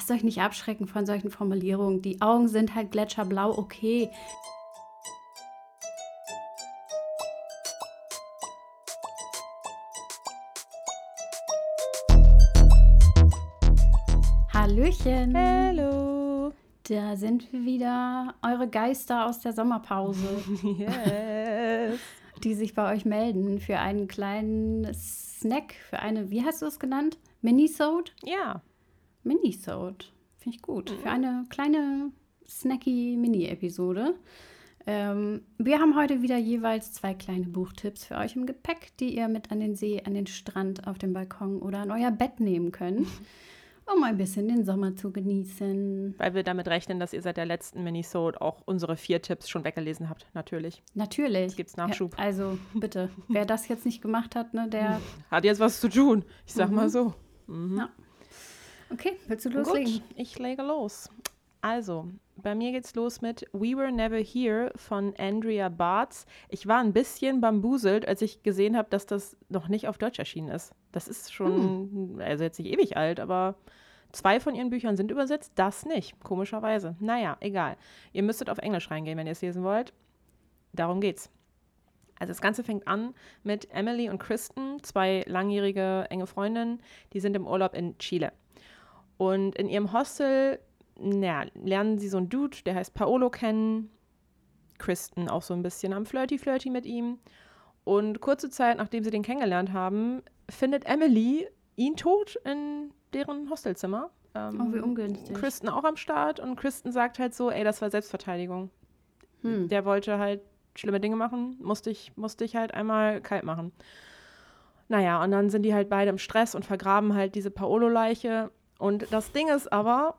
lasst euch nicht abschrecken von solchen Formulierungen. Die Augen sind halt gletscherblau, okay. Hallöchen. Hallo. Da sind wir wieder, eure Geister aus der Sommerpause, Yes. die sich bei euch melden für einen kleinen Snack, für eine, wie hast du es genannt? Minisode? Ja. Minisode, finde ich gut. Für eine kleine, snacky Mini-Episode. Wir haben heute wieder jeweils 2 kleine Buchtipps für euch im Gepäck, die ihr mit an den See, an den Strand, auf den Balkon oder an euer Bett nehmen könnt, um ein bisschen den Sommer zu genießen. Weil wir damit rechnen, dass ihr seit der letzten Minisode auch unsere 4 Tipps schon weggelesen habt, natürlich. Natürlich. Jetzt gibt's Nachschub. Ja, also bitte, wer das jetzt nicht gemacht hat, ne, der... Hat jetzt was zu tun. Ich sag mal so. Ja. Okay, willst du loslegen? Gut, ich lege los. Also, bei mir geht's los mit We Were Never Here von Andrea Bartz. Ich war ein bisschen bambuselt, als ich gesehen habe, dass das noch nicht auf Deutsch erschienen ist. Das ist schon, also jetzt nicht ewig alt, aber 2 von ihren Büchern sind übersetzt, das nicht, komischerweise. Naja, egal. Ihr müsstet auf Englisch reingehen, wenn ihr es lesen wollt. Darum geht's. Also das Ganze fängt an mit Emily und Kristen, 2 langjährige enge Freundinnen, die sind im Urlaub in Chile. Und in ihrem Hostel lernen sie so einen Dude, der heißt Paolo, kennen. Kristen auch so ein bisschen am Flirty mit ihm. Und kurze Zeit, nachdem sie den kennengelernt haben, findet Emily ihn tot in deren Hostelzimmer. Oh, wie ungünstig. Kristen auch am Start und Kristen sagt halt so, ey, das war Selbstverteidigung. Der wollte halt schlimme Dinge machen, musste ich halt einmal kalt machen. Naja, und dann sind die halt beide im Stress und vergraben halt diese Paolo-Leiche. Und das Ding ist aber,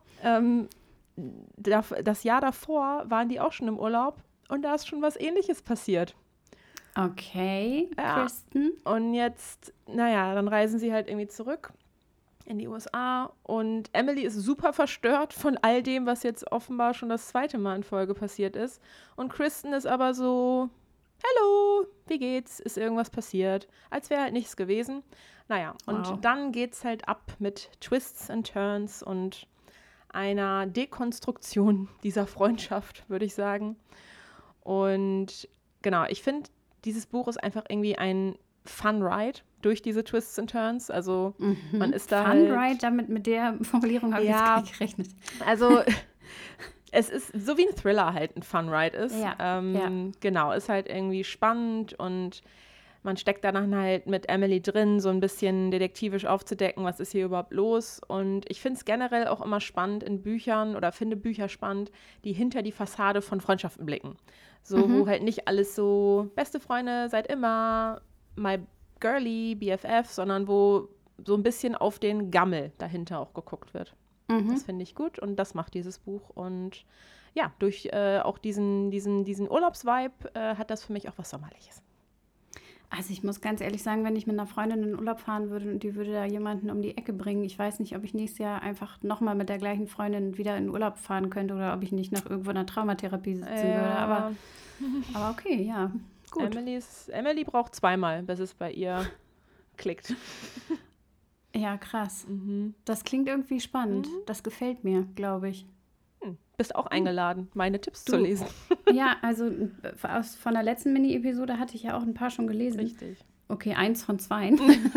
das Jahr davor waren die auch schon im Urlaub und da ist schon was Ähnliches passiert. Okay, Ja. Kristen. Und jetzt, dann reisen sie halt irgendwie zurück in die USA und Emily ist super verstört von all dem, was jetzt offenbar schon das 2. Mal in Folge passiert ist. Und Kristen ist aber so, hallo, wie geht's? Ist irgendwas passiert? Als wäre halt nichts gewesen. Naja, und dann geht's halt ab mit Twists and Turns und einer Dekonstruktion dieser Freundschaft, würde ich sagen. Und genau, ich finde, dieses Buch ist einfach irgendwie ein Fun Ride durch diese Twists and Turns. Also man ist da Fun Ride, mit der Formulierung habe ich jetzt gar nicht gerechnet. Also es ist so wie ein Thriller halt ein Fun Ride ist. Ja, Genau, ist halt irgendwie spannend und man steckt dann halt mit Emily drin, so ein bisschen detektivisch aufzudecken, was ist hier überhaupt los. Und ich finde es generell auch immer spannend in Büchern oder finde Bücher spannend, die hinter die Fassade von Freundschaften blicken. So, wo halt nicht alles so beste Freunde seit immer, my girly, BFF, sondern wo so ein bisschen auf den Gammel dahinter auch geguckt wird. Das finde ich gut und das macht dieses Buch. Und ja, durch auch diesen Urlaubsvibe hat das für mich auch was Sommerliches. Also ich muss ganz ehrlich sagen, wenn ich mit einer Freundin in den Urlaub fahren würde und die würde da jemanden um die Ecke bringen, ich weiß nicht, ob ich nächstes Jahr einfach nochmal mit der gleichen Freundin wieder in den Urlaub fahren könnte oder ob ich nicht nach irgendwo einer Traumatherapie sitzen würde. Aber okay, ja, gut. Emily braucht 2-mal, bis es bei ihr klickt. Ja, krass. Das klingt irgendwie spannend. Das gefällt mir, glaube ich. Bist auch eingeladen, meine Tipps zu lesen. Ja, also von der letzten Mini-Episode hatte ich ja auch ein paar schon gelesen. Richtig. Okay, 1 von 2.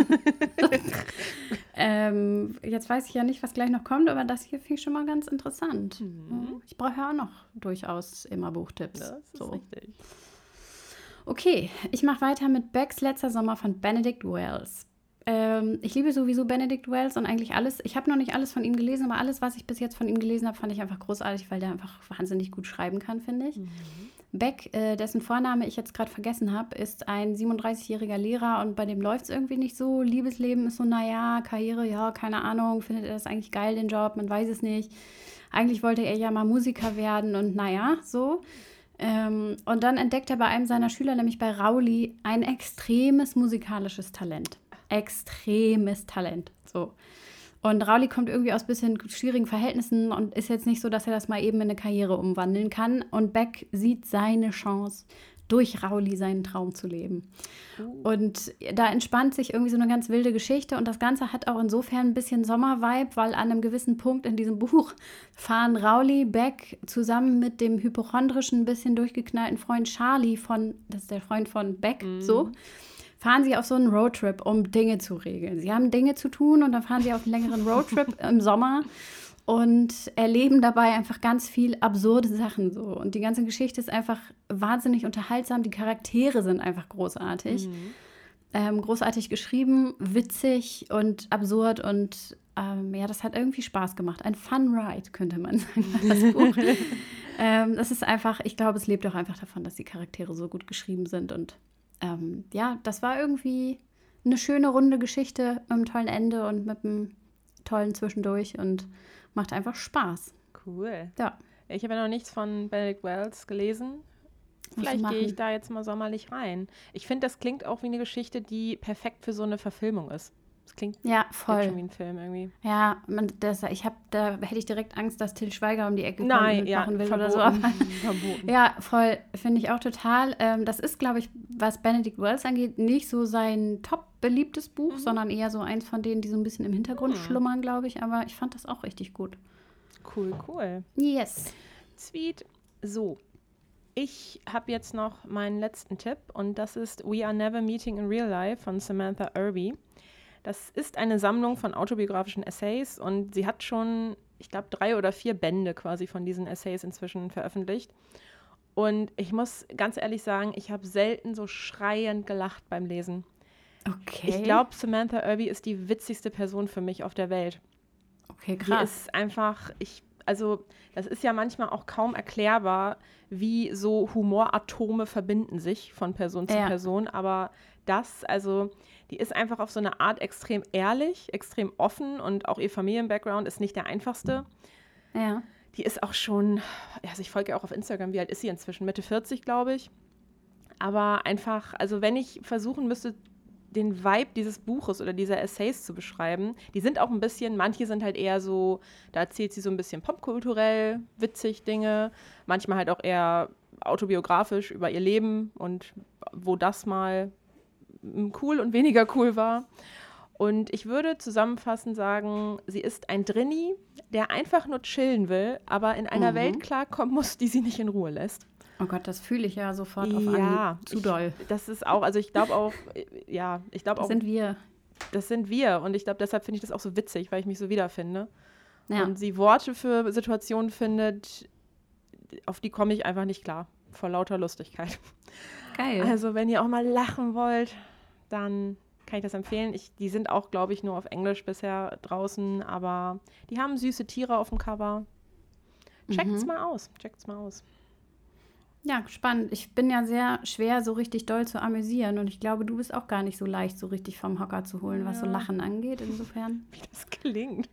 Jetzt weiß ich ja nicht, was gleich noch kommt, aber das hier finde ich schon mal ganz interessant. Ich brauche ja auch noch durchaus immer Buchtipps. Das ist richtig. Okay, ich mache weiter mit Becks letzter Sommer von Benedict Wells. Ich liebe sowieso Benedict Wells und eigentlich alles. Ich habe noch nicht alles von ihm gelesen, aber alles, was ich bis jetzt von ihm gelesen habe, fand ich einfach großartig, weil der einfach wahnsinnig gut schreiben kann, finde ich. Beck, dessen Vorname ich jetzt gerade vergessen habe, ist ein 37-jähriger Lehrer und bei dem läuft es irgendwie nicht so. Liebesleben ist so, naja, Karriere, ja, keine Ahnung, findet er das eigentlich geil, den Job, man weiß es nicht. Eigentlich wollte er ja mal Musiker werden und naja, so. Und dann entdeckt er bei einem seiner Schüler, nämlich bei Rowley, ein extremes musikalisches Talent. Extremes Talent, so. Und Rowley kommt irgendwie aus ein bisschen schwierigen Verhältnissen und ist jetzt nicht so, dass er das mal eben in eine Karriere umwandeln kann. Und Beck sieht seine Chance, durch Rowley seinen Traum zu leben. Und da entspannt sich irgendwie so eine ganz wilde Geschichte und das Ganze hat auch insofern ein bisschen Sommervibe, weil an einem gewissen Punkt in diesem Buch fahren Rowley, Beck zusammen mit dem hypochondrischen, ein bisschen durchgeknallten Freund Charlie das ist der Freund von Beck, fahren sie auf so einen Roadtrip, um Dinge zu regeln. Sie haben Dinge zu tun und dann fahren sie auf einen längeren Roadtrip im Sommer und erleben dabei einfach ganz viel absurde Sachen so. Und die ganze Geschichte ist einfach wahnsinnig unterhaltsam. Die Charaktere sind einfach großartig. Großartig geschrieben, witzig und absurd und das hat irgendwie Spaß gemacht. Ein Fun Ride, könnte man sagen, das Buch. Das ist einfach, ich glaube, es lebt auch einfach davon, dass die Charaktere so gut geschrieben sind und das war irgendwie eine schöne, runde Geschichte mit einem tollen Ende und mit einem tollen Zwischendurch und macht einfach Spaß. Cool. Ja. Ich habe ja noch nichts von Benedict Wells gelesen. Vielleicht gehe ich da jetzt mal sommerlich rein. Ich finde, das klingt auch wie eine Geschichte, die perfekt für so eine Verfilmung ist. Das klingt voll schon wie ein Film irgendwie. Ja, da hätte ich direkt Angst, dass Till Schweiger um die Ecke kommt und machen will verboten, oder so. Verboten. Ja, voll, finde ich auch total. Das ist, glaube ich, was Benedict Wells angeht, nicht so sein top beliebtes Buch, sondern eher so eins von denen, die so ein bisschen im Hintergrund schlummern, glaube ich. Aber ich fand das auch richtig gut. Cool. Yes. Sweet. So, ich habe jetzt noch meinen letzten Tipp und das ist We Are Never Meeting in Real Life von Samantha Irby. Das ist eine Sammlung von autobiografischen Essays und sie hat schon, ich glaube, 3 oder 4 Bände quasi von diesen Essays inzwischen veröffentlicht. Und ich muss ganz ehrlich sagen, ich habe selten so schreiend gelacht beim Lesen. Okay. Ich glaube, Samantha Irby ist die witzigste Person für mich auf der Welt. Okay, krass. Die ist einfach, das ist ja manchmal auch kaum erklärbar, wie so Humoratome verbinden sich von Person zu Person, aber die ist einfach auf so eine Art extrem ehrlich, extrem offen und auch ihr Familienbackground ist nicht der einfachste. Ja. Die ist auch schon, ich folge ja auch auf Instagram, wie alt ist sie inzwischen? Mitte 40, glaube ich. Aber einfach, wenn ich versuchen müsste, den Vibe dieses Buches oder dieser Essays zu beschreiben, die sind auch ein bisschen, manche sind halt eher so, da erzählt sie so ein bisschen popkulturell, witzig Dinge, manchmal halt auch eher autobiografisch über ihr Leben und wo das mal cool und weniger cool war. Und ich würde zusammenfassend sagen, sie ist ein Drinni, der einfach nur chillen will, aber in einer Welt klarkommen muss, die sie nicht in Ruhe lässt. Oh Gott, das fühle ich ja sofort auf Anhieb. Zu doll. Das ist auch, ich glaube auch, Das sind wir. Das sind wir und ich glaube, deshalb finde ich das auch so witzig, weil ich mich so wiederfinde. Ja. Und sie Worte für Situationen findet, auf die komme ich einfach nicht klar, vor lauter Lustigkeit. Geil. Also wenn ihr auch mal lachen wollt, dann kann ich das empfehlen. Die sind auch, glaube ich, nur auf Englisch bisher draußen, aber die haben süße Tiere auf dem Cover. Checkt's mal aus. Ja, spannend. Ich bin ja sehr schwer, so richtig doll zu amüsieren. Und ich glaube, du bist auch gar nicht so leicht, so richtig vom Hocker zu holen, was so Lachen angeht. Insofern. Wie das klingt.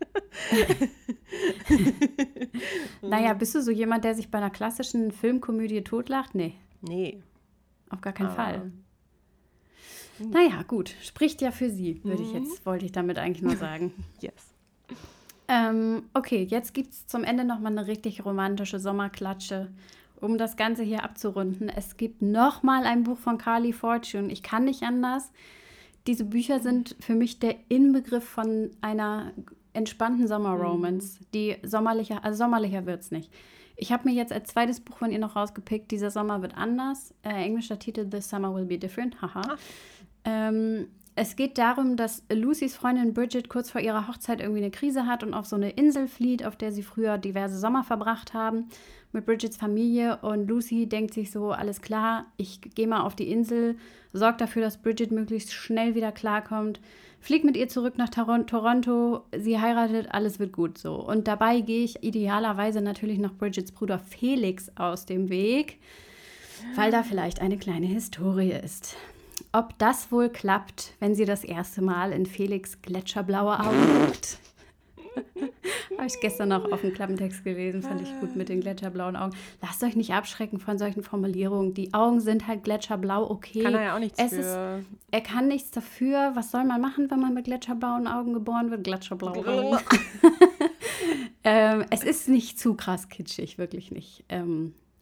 Naja, bist du so jemand, der sich bei einer klassischen Filmkomödie totlacht? Nee. Auf gar keinen Fall. Naja, gut. Spricht ja für sie, wollte ich damit eigentlich nur sagen. Yes. Okay, jetzt gibt es zum Ende nochmal eine richtig romantische Sommerklatsche. Um das Ganze hier abzurunden, es gibt nochmal ein Buch von Carly Fortune. Ich kann nicht anders. Diese Bücher sind für mich der Inbegriff von einer entspannten Sommerromance, die sommerlicher wird es nicht. Ich habe mir jetzt als zweites Buch von ihr noch rausgepickt, Dieser Sommer wird anders. Englischer Titel, This Summer Will Be Different. Haha. Es geht darum, dass Lucys Freundin Bridget kurz vor ihrer Hochzeit irgendwie eine Krise hat und auf so eine Insel flieht, auf der sie früher diverse Sommer verbracht haben mit Bridgets Familie. Und Lucy denkt sich so, alles klar, ich gehe mal auf die Insel, sorge dafür, dass Bridget möglichst schnell wieder klarkommt, fliegt mit ihr zurück nach Toronto, sie heiratet, alles wird gut so. Und dabei gehe ich idealerweise natürlich noch Bridgets Bruder Felix aus dem Weg, weil da vielleicht eine kleine Historie ist. Ob das wohl klappt, wenn sie das erste Mal in Felix gletscherblaue Augen guckt. Habe ich gestern noch auf dem Klappentext gelesen, fand ich gut mit den gletscherblauen Augen. Lasst euch nicht abschrecken von solchen Formulierungen. Die Augen sind halt gletscherblau, okay. Kann er ja auch nichts für. Er kann nichts dafür. Was soll man machen, wenn man mit gletscherblauen Augen geboren wird? Gletscherblaue Augen. Es ist nicht zu krass kitschig, wirklich nicht.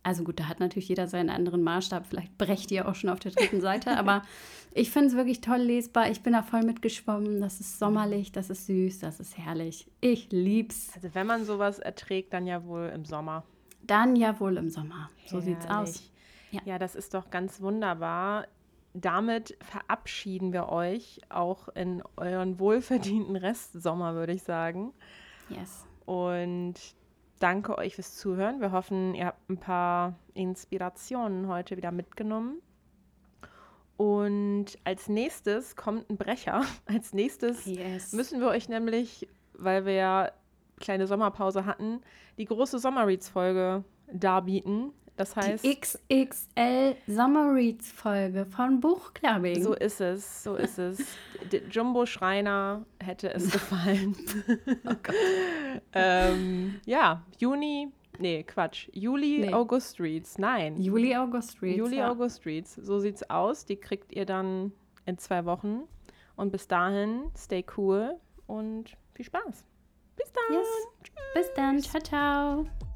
Also gut, da hat natürlich jeder seinen anderen Maßstab. Vielleicht brecht ihr auch schon auf der 3. Seite. Aber ich finde es wirklich toll lesbar. Ich bin da voll mitgeschwommen. Das ist sommerlich, das ist süß, das ist herrlich. Ich lieb's. Also wenn man sowas erträgt, dann ja wohl im Sommer. Dann ja wohl im Sommer. So sieht's aus. Ja, das ist doch ganz wunderbar. Damit verabschieden wir euch auch in euren wohlverdienten Restsommer, würde ich sagen. Yes. Und danke euch fürs Zuhören. Wir hoffen, ihr habt ein paar Inspirationen heute wieder mitgenommen. Und als nächstes kommt ein Brecher. Als nächstes müssen wir euch nämlich, weil wir ja kleine Sommerpause hatten, die große Sommerreads-Folge darbieten. Das heißt, die XXL Summer Reads Folge von Buchclubbing. So ist es. Jumbo Schreiner hätte es gefallen. Oh Gott. Juli, August Reads. Nein. Juli, August Reads. August Reads. So sieht's aus. Die kriegt ihr dann in 2 Wochen. Und bis dahin, stay cool und viel Spaß. Bis dann. Yes. Bis dann. Ciao, ciao.